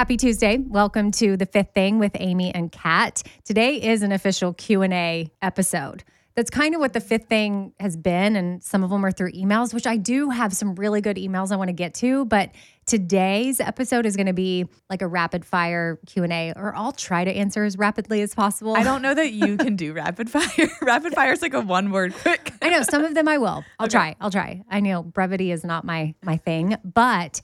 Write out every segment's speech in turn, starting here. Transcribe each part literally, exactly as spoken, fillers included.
Happy Tuesday. Welcome to The Fifth Thing with Amy and Kat. Today is an official Q and A episode. That's kind of what The Fifth Thing has been, and some of them are through emails, which I do have some really good emails I want to get to, but today's episode is going to be like a rapid fire Q and A, or I'll try to answer as rapidly as possible. I don't know that you can do rapid fire. Rapid fire is like a one word quick. I know some of them I will. I'll Okay. try. I'll try. I know brevity is not my my thing, but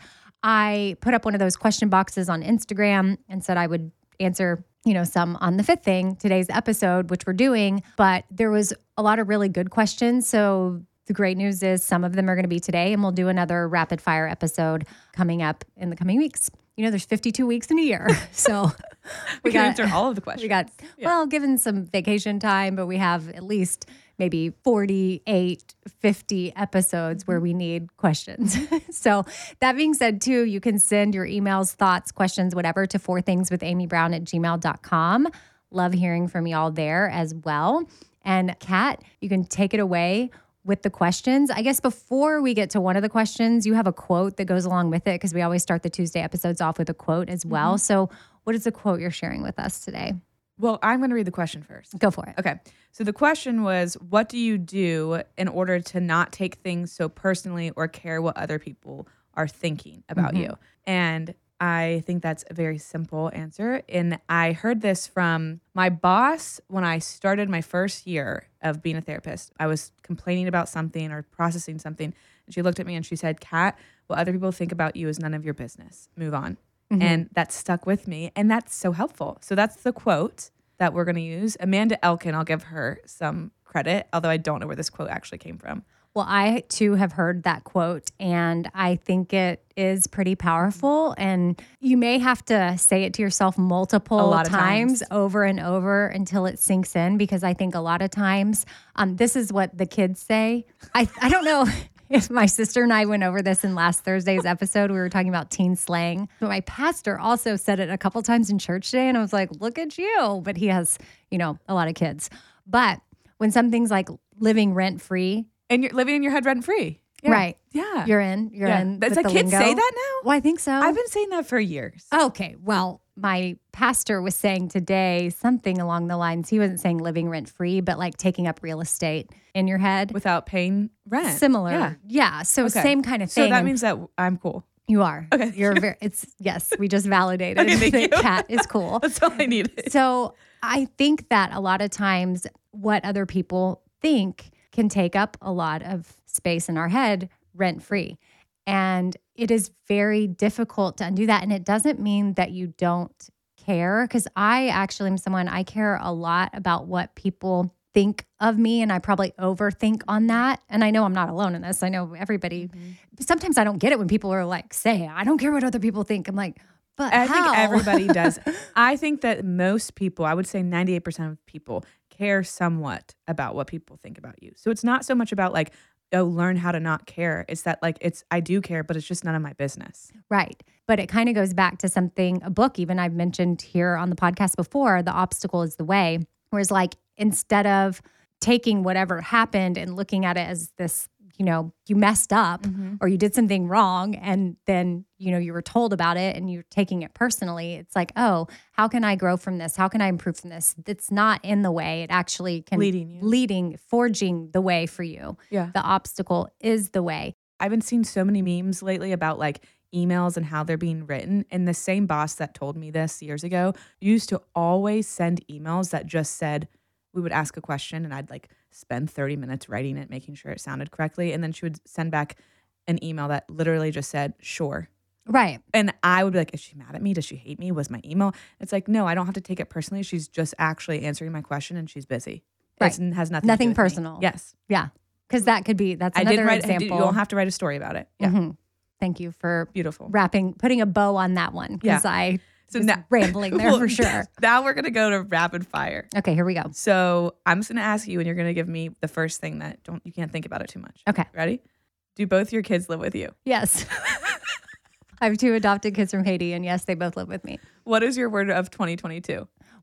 I put up one of those question boxes on Instagram and said I would answer, you know, some on The Fifth Thing, today's episode, which we're doing. But there was a lot of really good questions. So the great news is some of them are going to be today, and we'll do another rapid fire episode coming up in the coming weeks. You know, there's fifty-two weeks in a year. So we, we can got, answer all of the questions. We got, yeah. well, given some vacation time, but we have at least maybe forty-eight, fifty episodes where we need questions. So that being said, too, you can send your emails, thoughts, questions, whatever to four things with amy brown at gmail dot com. Love hearing from y'all there as well. And Kat, you can take it away with the questions. I guess before we get to one of the questions, you have a quote that goes along with it, because we always start the Tuesday episodes off with a quote as well. Mm-hmm. So what is the quote you're sharing with us today? Well, I'm going to read the question first. Go for it. Okay. So the question was, what do you do in order to not take things so personally or care what other people are thinking about mm-hmm. you? And I think that's a very simple answer. And I heard this from my boss when I started my first year of being a therapist. I was complaining about something or processing something. And she looked at me and she said, Kat, what other people think about you is none of your business. Move on. Mm-hmm. And that stuck with me. And that's so helpful. So that's the quote that we're going to use. Amanda Elkin, I'll give her some credit, although I don't know where this quote actually came from. Well, I too have heard that quote, and I think it is pretty powerful. And you may have to say it to yourself multiple a lot of times, times over and over until it sinks in, because I think a lot of times, um, this is what the kids say. I, I don't know if my sister and I went over this in last Thursday's episode. We were talking about teen slang. But my pastor also said it a couple times in church today, and I was like, look at you. But he has, you know, a lot of kids. But when something's like living rent-free, and you're living in your head rent free. Yeah. Right. Yeah. You're in. You're yeah. in. It's like kids lingo. say that now? Well, I think so. I've been saying that for years. Okay. Well, my pastor was saying today something along the lines, he wasn't saying living rent free, but like taking up real estate in your head. Without paying rent. Similar. Yeah. Yeah. So okay. same kind of thing. So that means that I'm cool. You are. Okay. You're very, it's, yes, we just validated okay, thank that you. Kat is cool. That's all I needed. So I think that a lot of times what other people think can take up a lot of space in our head rent-free. And it is very difficult to undo that. And it doesn't mean that you don't care, because I actually am someone, I care a lot about what people think of me, and I probably overthink on that. And I know I'm not alone in this. I know everybody, mm-hmm. sometimes I don't get it when people are like, say, I don't care what other people think. I'm like, but I how? think everybody does. I think that most people, I would say ninety-eight percent of people care somewhat about what people think about you. So it's not so much about like, oh, learn how to not care. It's that like, it's, I do care, but it's just none of my business. Right. But it kind of goes back to something, a book even I've mentioned here on the podcast before, The Obstacle is the Way, whereas like, instead of taking whatever happened and looking at it as this, you know, you messed up mm-hmm. or you did something wrong, and then, you know, you were told about it and you're taking it personally. It's like, oh, how can I grow from this? How can I improve from this? It's not in the way. It actually can leading you. leading, forging the way for you. Yeah. The obstacle is the way. I've been seeing so many memes lately about like emails and how they're being written. And the same boss that told me this years ago used to always send emails that just said, we would ask a question and I'd like spend thirty minutes writing it, making sure it sounded correctly. And then she would send back an email that literally just said, sure. Right. And I would be like, is she mad at me? Does she hate me? Was my email? It's like, no, I don't have to take it personally. She's just actually answering my question and she's busy. Right. It has nothing Nothing to do with personal. me. Yes. Yeah. Because that could be, that's I another did write, example. You don't have to write a story about it. Yeah. Mm-hmm. Thank you for Beautiful. wrapping, putting a bow on that one. Because Yeah. I So was now, rambling there well, for sure. Now we're going to go to rapid fire. Okay, here we go. So I'm just going to ask you and you're going to give me the first thing that don't you can't think about it too much. Okay. Ready? Do both your kids live with you? Yes. I have two adopted kids from Haiti, and yes, they both live with me. What is your word of twenty twenty-two?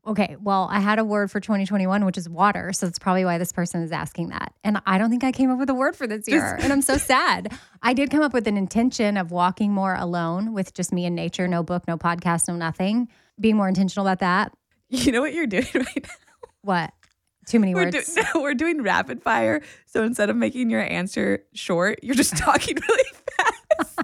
Okay, well, I had a word for twenty twenty-one, which is water. So that's probably why this person is asking that. And I don't think I came up with a word for this year. And I'm so sad. I did come up with an intention of walking more alone with just me and nature, no book, no podcast, no nothing. Being more intentional about that. You know what you're doing right now? What? Too many We're, words. do- no, we're doing rapid fire. So instead of making your answer short, you're just talking really fast.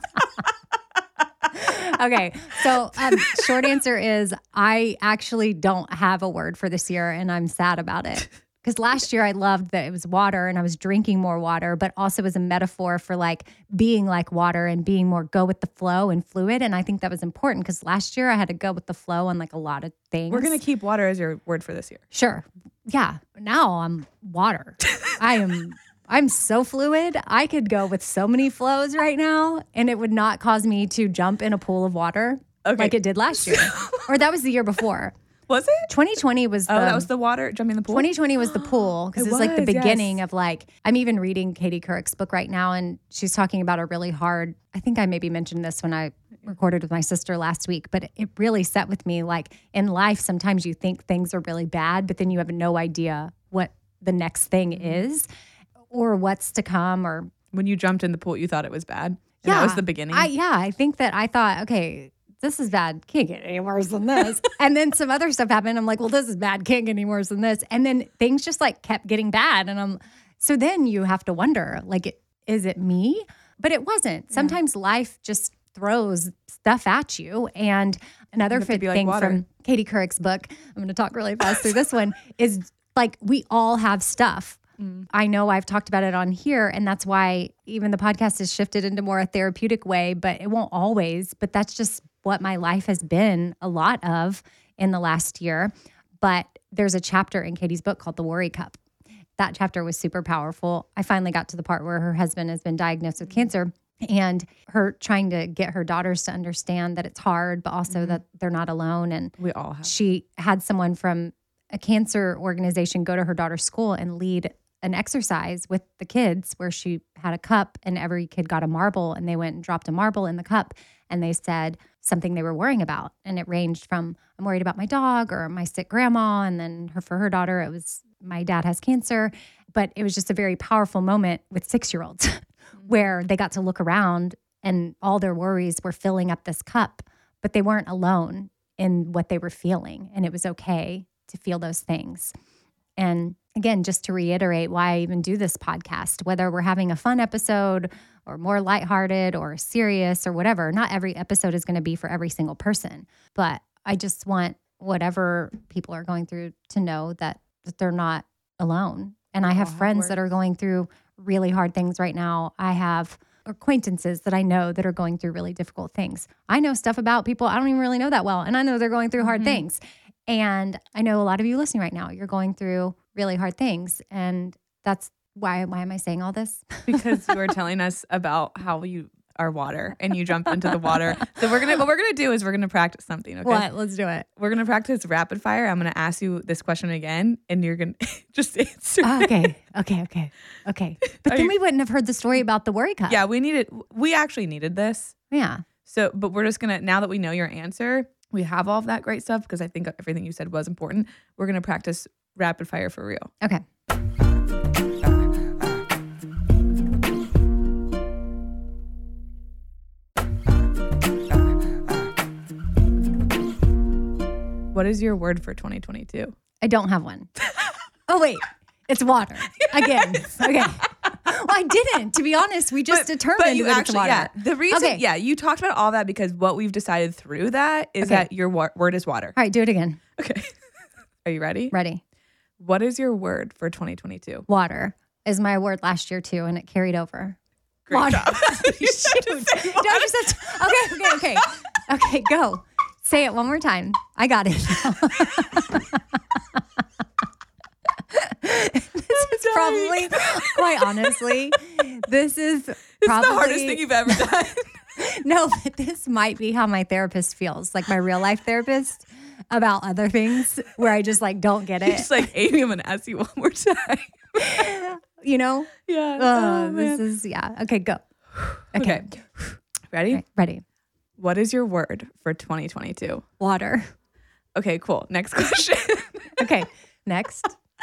Okay. So um, short answer is I actually don't have a word for this year, and I'm sad about it. Because last year I loved that it was water and I was drinking more water, but also as a metaphor for like being like water and being more go with the flow and fluid. And I think that was important because last year I had to go with the flow on like a lot of things. We're going to keep water as your word for this year. Sure. Yeah. Now I'm water. I am... I'm so fluid. I could go with so many flows right now, and it would not cause me to jump in a pool of water Okay. like it did last year. Or that was the year before. Was it? twenty twenty was the Oh, that was the water jumping in the pool? twenty twenty was the pool because It it was like the was, yes. beginning of like, I'm even reading Katie Couric's book right now, and she's talking about a really hard, I think I maybe mentioned this when I recorded with my sister last week, but it really set with me. Like in life, sometimes you think things are really bad, but then you have no idea what the next thing is. Or what's to come, or When you jumped in the pool, you thought it was bad? And yeah, that was the beginning? I, yeah, I think that I thought, okay, this is bad. Can't get any worse than this. And then some other stuff happened. I'm like, well, this is bad. Can't get any worse than this. And then things just like kept getting bad. And I'm so then you have to wonder, like, is it me? But it wasn't. Sometimes life just throws stuff at you. And another You have to fit be like thing water. from Katie Couric's book, I'm going to talk really fast through this one, is like we all have stuff. I know I've talked about it on here, and that's why even the podcast has shifted into more a therapeutic way, but it won't always. But that's just what my life has been a lot of in the last year. But there's a chapter in Katie's book called The Worry Cup. That chapter was super powerful. I finally got to the part where her husband has been diagnosed with cancer, and her trying to get her daughters to understand that it's hard, but also that they're not alone. And We all have. she had someone from a cancer organization go to her daughter's school and lead an exercise with the kids where she had a cup and every kid got a marble, and they went and dropped a marble in the cup, and they said something they were worrying about. And it ranged from, I'm worried about my dog or my sick grandma. And then her, for her daughter, it was, my dad has cancer. But it was just a very powerful moment with six-year-olds where they got to look around and all their worries were filling up this cup, but they weren't alone in what they were feeling. And it was okay to feel those things. And again, just to reiterate why I even do this podcast, whether we're having a fun episode or more lighthearted or serious or whatever, not every episode is going to be for every single person. But I just want whatever people are going through to know that, that they're not alone. And I have Oh, how it friends that are works. going through really hard things right now. I have acquaintances that I know that are going through really difficult things. I know stuff about people I don't even really know that well, and I know they're going through hard Mhm. things. And I know a lot of you listening right now, you're going through really hard things. And that's why, why am I saying all this? Because you were telling us about how you are water and you jump into the water. So we're gonna what we're gonna do is we're gonna practice something. Okay. What? Let's do it. We're gonna practice rapid fire. I'm gonna ask you this question again, and you're gonna just answer. Oh, it. okay. Okay. Okay. Okay. But Are then you- we wouldn't have heard the story about the worry cup. Yeah, we needed. We actually needed this. Yeah. So, but we're just gonna now that we know your answer, we have all of that great stuff because I think everything you said was important. We're gonna practice rapid fire for real. Okay. What is your word for twenty twenty-two? I don't have one. Oh, wait. It's water. Again. Okay. Well, I didn't. To be honest, we just determined that it's water. yeah. The reason, Okay. yeah, you talked about all that because what we've decided through that is Okay. that your wa- word is water. All right. Do it again. Okay. Are you ready? Ready. What is your word for twenty twenty-two? Water is my word last year too, and it carried over. Great Water. job. You should Shoot. just say Don't water. you say- okay, okay, okay. Okay, go. Say it one more time. I got it. This is probably, quite honestly, this is It's probably the hardest thing you've ever done. No, but this might be how my therapist feels, like my real life therapist, about other things where I just like don't get it. It's like, Amy, I'm going to ask you one more time. You know? Yeah. Uh, Oh, this man. is, yeah. Okay, go. Okay. Ready? Okay, ready. What is your word for twenty twenty-two? Water. Okay, cool. Next question. Okay, next.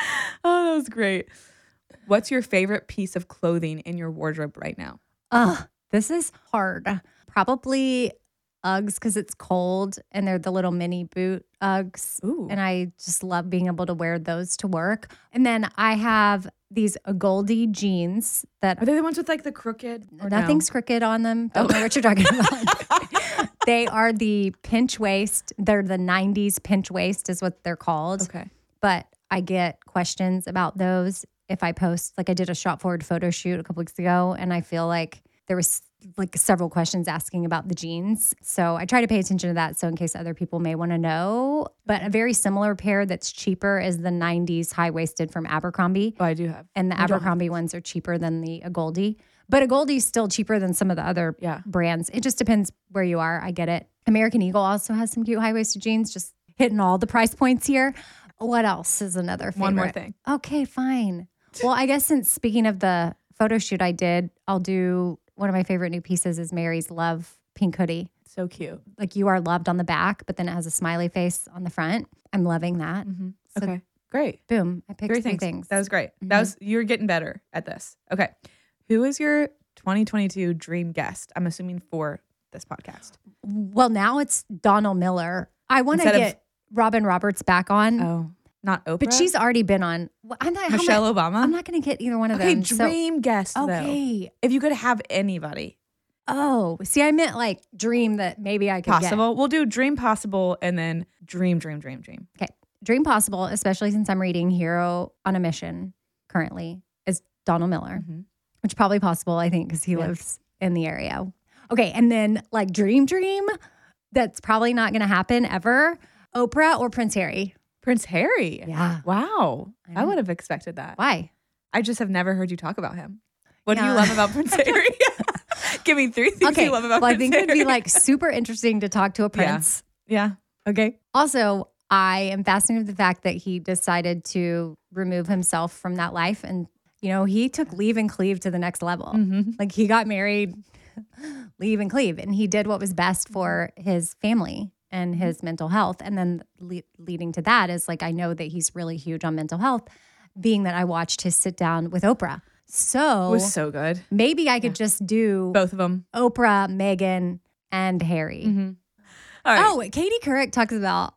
Oh, that was great. What's your favorite piece of clothing in your wardrobe right now? Ugh, this is hard. Probably Uggs because it's cold and they're the little mini boot Uggs. Ooh. And I just love being able to wear those to work. And then I have these Goldie jeans that Are they the ones with like the crooked? Or nothing's no? crooked on them. Don't know what you're talking about. They are the pinch waist. They're the nineties pinch waist is what they're called. Okay. But I get questions about those if I post. Like I did a shop forward photo shoot a couple weeks ago, and I feel like there was like several questions asking about the jeans. So I try to pay attention to that. So in case other people may want to know, but a very similar pair that's cheaper is the nineties high waisted from Abercrombie. Oh, I do have. And the I don't have Abercrombie ones are cheaper than the Goldie. But a Goldie is still cheaper than some of the other Yeah. brands. It just depends where you are. I get it. American Eagle also has some cute high-waisted jeans, just hitting all the price points here. What else is another favorite? One more thing. Okay, fine. Well, I guess since speaking of the photo shoot I did, I'll do one of my favorite new pieces is Mary's Love pink hoodie. So cute. Like you are loved on the back, but then it has a smiley face on the front. I'm loving that. Mm-hmm. So Okay. Great. boom, I picked Three three things. things. That was great. Mhm. That was you're getting better at this. Okay. Who is your twenty twenty-two dream guest? I'm assuming for this podcast. Well, now it's Donald Miller. I want to Instead of- get Robin Roberts back on, Oh, not Oprah. but she's already been on. Well, I'm not. how am I- Michelle Obama. I'm not going to get either one of Okay, them. so- dream guest though. okay. If you could have anybody Oh, see, I meant like dream that maybe I could possible, we'll do dream possible and then dream, dream, dream, dream. get. Okay, dream possible, especially since I'm reading Hero on a Mission currently, is Donald Miller, Mhm. which is probably possible, I think, because he Yeah. lives in the area. Okay, and then like dream, dream, that's probably not going to happen ever. Oprah or Prince Harry. Prince Harry. Yeah. Wow. I I, know. would have expected that. Why? I just have never heard you talk about him. What do Yeah. you love about Prince Harry? Give me three things Okay, you love about well, I Prince think it'd be Harry. like super interesting to talk to a Yeah. prince. Yeah. Okay. Also, I am fascinated with the fact that he decided to remove himself from that life. And, you know, he took leave and cleave to the next level. Mm-hmm. Like he got married, leave and cleave. And he did what was best for his family and his mental health. And then le- leading to that is like, I know that he's really huge on mental health, being that I watched his sit down with Oprah. So It was so good. maybe I could just do Both of them. Oprah, Meghan, and Harry. Mm-hmm. All right. Oh, Katie Couric talks about.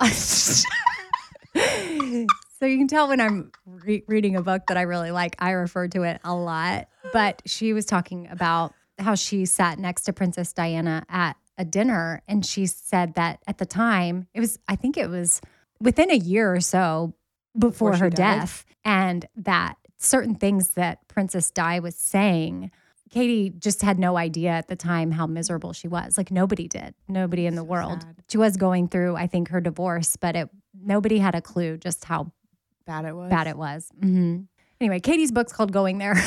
So you can tell when I'm re- reading a book that I really like, I refer to it a lot. But she was talking about how she sat next to Princess Diana at a dinner. And she said that at the time, it was, I think it was within a year or so before, Before she her died? death. And that certain things that Princess Di was saying, Katie just had no idea at the time how miserable she was. Like nobody did. Nobody in the So world. sad. She was going through, I think, her divorce, but it nobody had a clue just how Bad it was. bad it was. hmm Anyway, Katie's book's called Going There.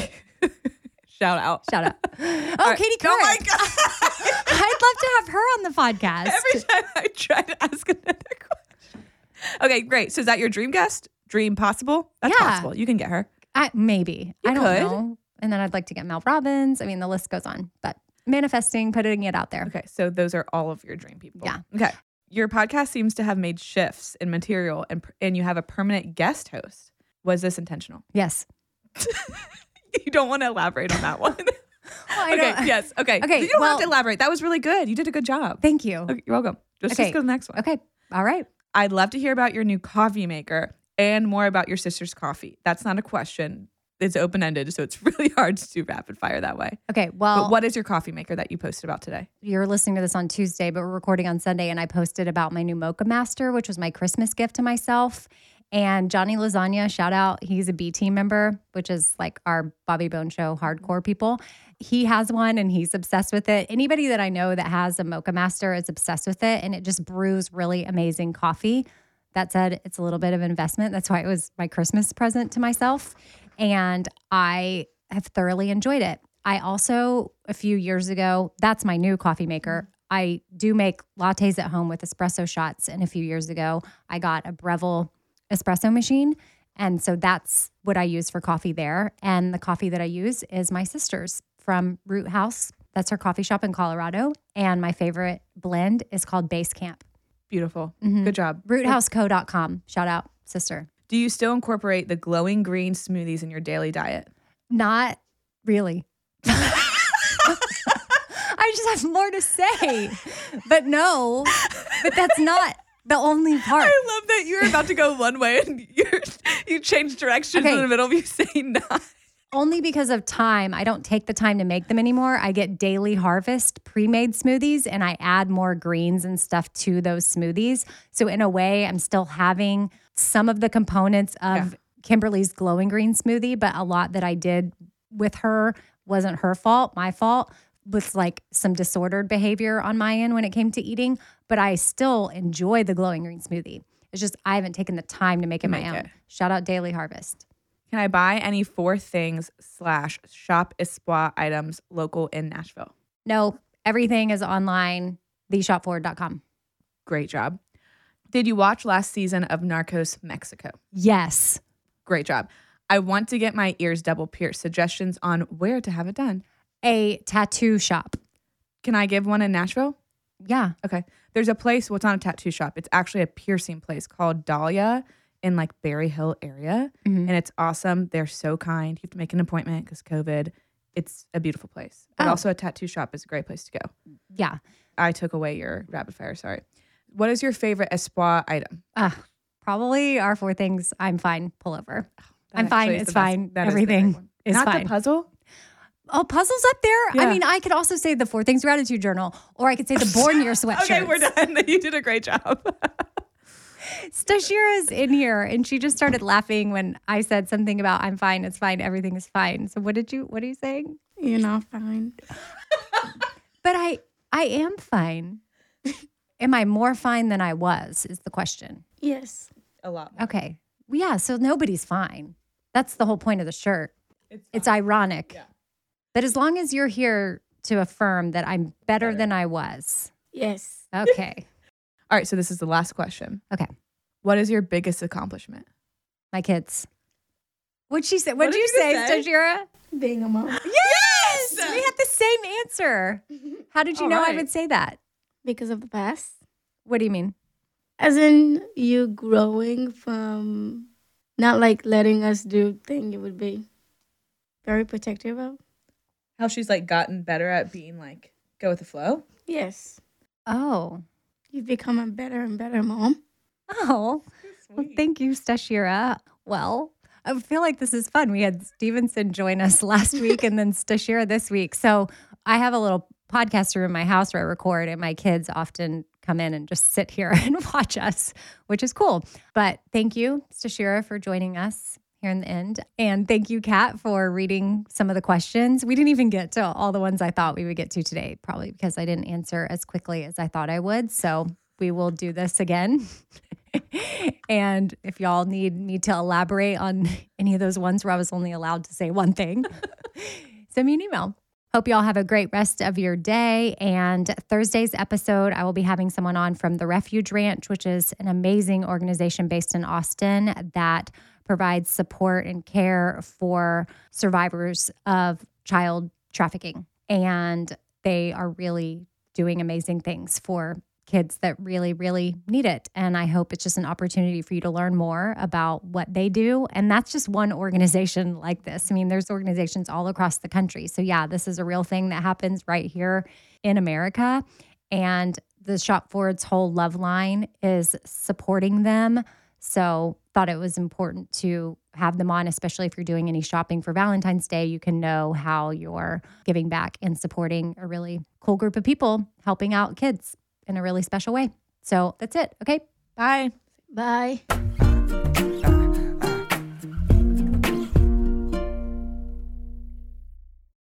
Shout out. Shout out. Oh, right. Katie Couric. Oh my God. I'd love to have her on the podcast. Every time I try to ask another question. Okay, great. So is that your dream guest? Dream possible? That's Yeah. possible. You can get her. I, maybe. You I don't could. know. And then I'd like to get Mel Robbins. I mean, the list goes on. But manifesting, putting it out there. Okay, so those are all of your dream people. Yeah. Okay. Your podcast seems to have made shifts in material and and you have a permanent guest host. Was this intentional? Yes. You don't want to elaborate on that one. I okay, don't- yes. Okay. Okay, You don't well- have to elaborate. That was really good. You did a good job. Thank you. Okay, you're welcome. Let's Okay. just go to the next one. Okay. All right. I'd love to hear about your new coffee maker and more about your sister's coffee. That's not a question. It's open-ended, so it's really hard to do rapid fire that way. Okay. Well, But what is your coffee maker that you posted about today? you're listening to this on Tuesday, but we're recording on Sunday, and I posted about my new Mocha Master, which was my Christmas gift to myself. And Johnny Lasagna, shout out, he's a B team member, which is like our Bobby Bone Show hardcore people. He has one and he's obsessed with it. Anybody that I know that has a Mocha Master is obsessed with it, and it just brews really amazing coffee. That said, it's a little bit of an investment. That's why it was my Christmas present to myself. And I have thoroughly enjoyed it. I also, a few years ago, that's my new coffee maker. I do make lattes at home with espresso shots. And a few years ago, I got a Breville espresso machine. And so that's what I use for coffee there. And the coffee that I use is my sister's from Root House. That's her coffee shop in Colorado. And my favorite blend is called Base Camp. Beautiful. Mhm. Good job. root house co dot com. Shout out, sister. Do you still incorporate the glowing green smoothies in your daily diet? Not really. I just have more to say. But no, but that's not the only part. I love that you're about to go one way and you're, you change directions Okay. in the middle of you saying not. Only because of time. I don't take the time to make them anymore. I get Daily Harvest pre-made smoothies and I add more greens and stuff to those smoothies. So in a way, I'm still having some of the components of Yeah. Kimberly's glowing green smoothie, but a lot that I did with her wasn't her fault, my fault. With like some disordered behavior on my end when it came to eating, but I still enjoy the glowing green smoothie. It's just I haven't taken the time to make it Make my own. it. Shout out Daily Harvest. Can I buy any four things slash shop Espoir items local in Nashville? No, everything is online, the shop forward dot com. Great job. Did you watch last season of Narcos Mexico? Yes. Great job. I want to get my ears double pierced. Suggestions on where to have it done? A tattoo shop. Can I give one in Nashville? Yeah. Okay. There's a place, well, it's not a tattoo shop. It's actually a piercing place called Dahlia in like Berry Hill area. Mhm. And it's awesome. They're so kind. You have to make an appointment because COVID. It's a beautiful place. But Oh. also a tattoo shop is a great place to go. Yeah. I took away your rapid fire. Sorry. What is your favorite Espoir item? Uh, probably our four things. I'm fine. Pull over. That I'm fine. actually is It's the best. fine. That is the Everything great one. is Not fine. the puzzle? Oh, puzzles up there? Yeah. I mean, I could also say the four things gratitude journal, or I could say the born year sweatshirts. Okay, we're done. You did a great job. Stashira's in here and she just started laughing when I said something about I'm fine, it's fine, everything is fine. So what did you what are you saying? You're not fine. But I I am fine. Am I more fine than I was is the question. Yes. A lot more. Okay. Well, yeah, so nobody's fine. That's the whole point of the shirt. It's, It's ironic. Yeah. But as long as you're here to affirm that I'm better, Better. than I was. Yes. Okay. All right, so this is the last question. Okay. What is your biggest accomplishment? My kids. What'd she say? What'd did you you say, say? Stashira? Being a mom. Yes! We had the same answer. How did you All know I right. would say that? Because of the past. What do you mean? As in you growing from not like letting us do thing you would be very protective of. How she's like gotten better at being like, go with the flow? Yes. Oh. You've become a better and better mom. Oh. Well, thank you, Stashira. Well, I feel like this is fun. We had Stevenson join us last week and then Stashira this week. So I have a little podcast room in my house where I record, and my kids often come in and just sit here and watch us, which is cool. But thank you, Stashira, for joining us here in the end. And thank you, Kat, for reading some of the questions. We didn't even get to all the ones I thought we would get to today, probably because I didn't answer as quickly as I thought I would. So we will do this again. And if y'all need me to elaborate on any of those ones where I was only allowed to say one thing, send me an email. Hope y'all have a great rest of your day. And Thursday's episode, I will be having someone on from the Refuge Ranch, which is an amazing organization based in Austin that provides support and care for survivors of child trafficking. And they are really doing amazing things for kids that really, really need it. And I hope it's just an opportunity for you to learn more about what they do. And that's just one organization like this. I mean, there's organizations all across the country. So yeah, this is a real thing that happens right here in America. And the Shop Forward's whole love line is supporting them. So thought it was important to have them on, especially if you're doing any shopping for Valentine's Day. You can know how you're giving back and supporting a really cool group of people helping out kids in a really special way. So that's it. Okay. Bye. Bye.